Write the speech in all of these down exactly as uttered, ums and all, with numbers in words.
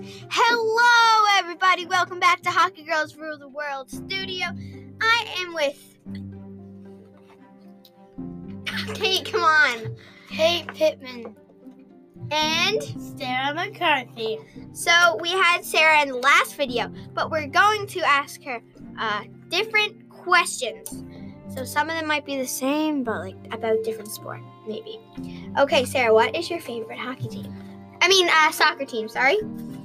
Hello, everybody. Welcome back to Hockey Girls Rule the World Studio. I am with Kate. Come on, Kate Pittman and Sarah McCarthy. So we had Sarah in the last video, but we're going to ask her uh, different questions. So some of them might be the same, but like about different sport, maybe. Okay, Sarah, what is your favorite hockey team? I mean, uh, soccer team. Sorry.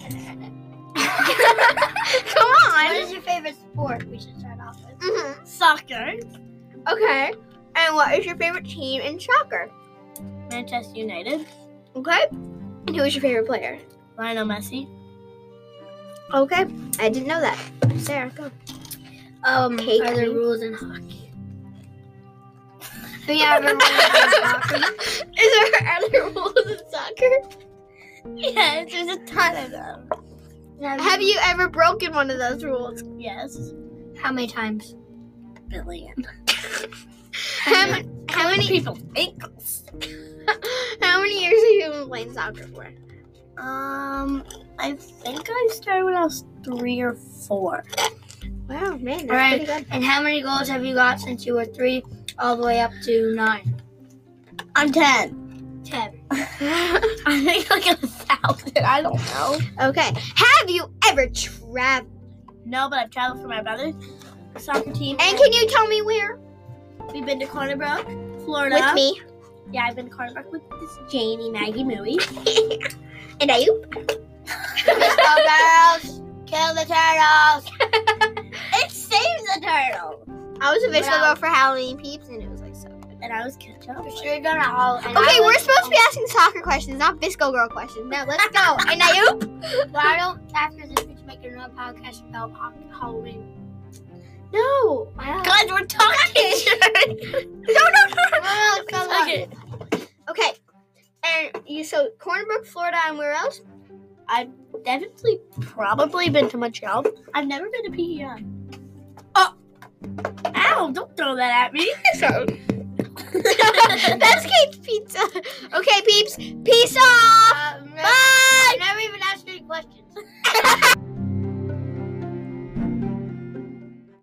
Come on. What is your favorite sport? We should start off with Mm-hmm. soccer. Okay. And what is your favorite team in soccer? Manchester United. Okay. And who is your favorite player? Lionel Messi. Okay. I didn't know that. Sarah, go. Um, Kate are there Queen. rules in hockey? Do you have a rule in hockey? Is there other rules in soccer? Yes, there's a ton of them. Have you ever broken one of those rules? Yes. How many times? Billion. How, ma- how many people ankles? How many years have you been playing soccer for? Um, I think I started when I was three or four. Wow, man, that's All right. pretty good. And how many goals have you got since you were three all the way up to nine? I'm ten. Ten. I think like a thousand. I don't know. Okay. Have you ever traveled? No, but I've traveled for my brother's soccer team. And can you tell me where? We've been to Corner Brook, Florida. With me. Yeah, I've been to Corner Brook with this Janie, Maggie, Mooey. And Ayup. Go girls! Kill the turtles! It saves a turtle. I was a Visco Wow. girl for Halloween peeps, and it was like so good. And I was ketchup. We should have done it all. And Okay, I we're was- supposed to be asking soccer questions, not Visco girl questions. Now let's go. And Ayup. Why don't after this we should make another podcast about ho- Halloween? No. Wow. Guys, we're talking. No, no, no, no. No, it's not like- Okay. Okay. And you so Cornerbrook, Florida, and where else? I've definitely probably been to Montreal. I've never been to P E I. Oh! Ow, don't throw that at me. Sorry. That's Kate's pizza. Okay, peeps. Peace off. Uh, no, Bye. I never even asked any questions.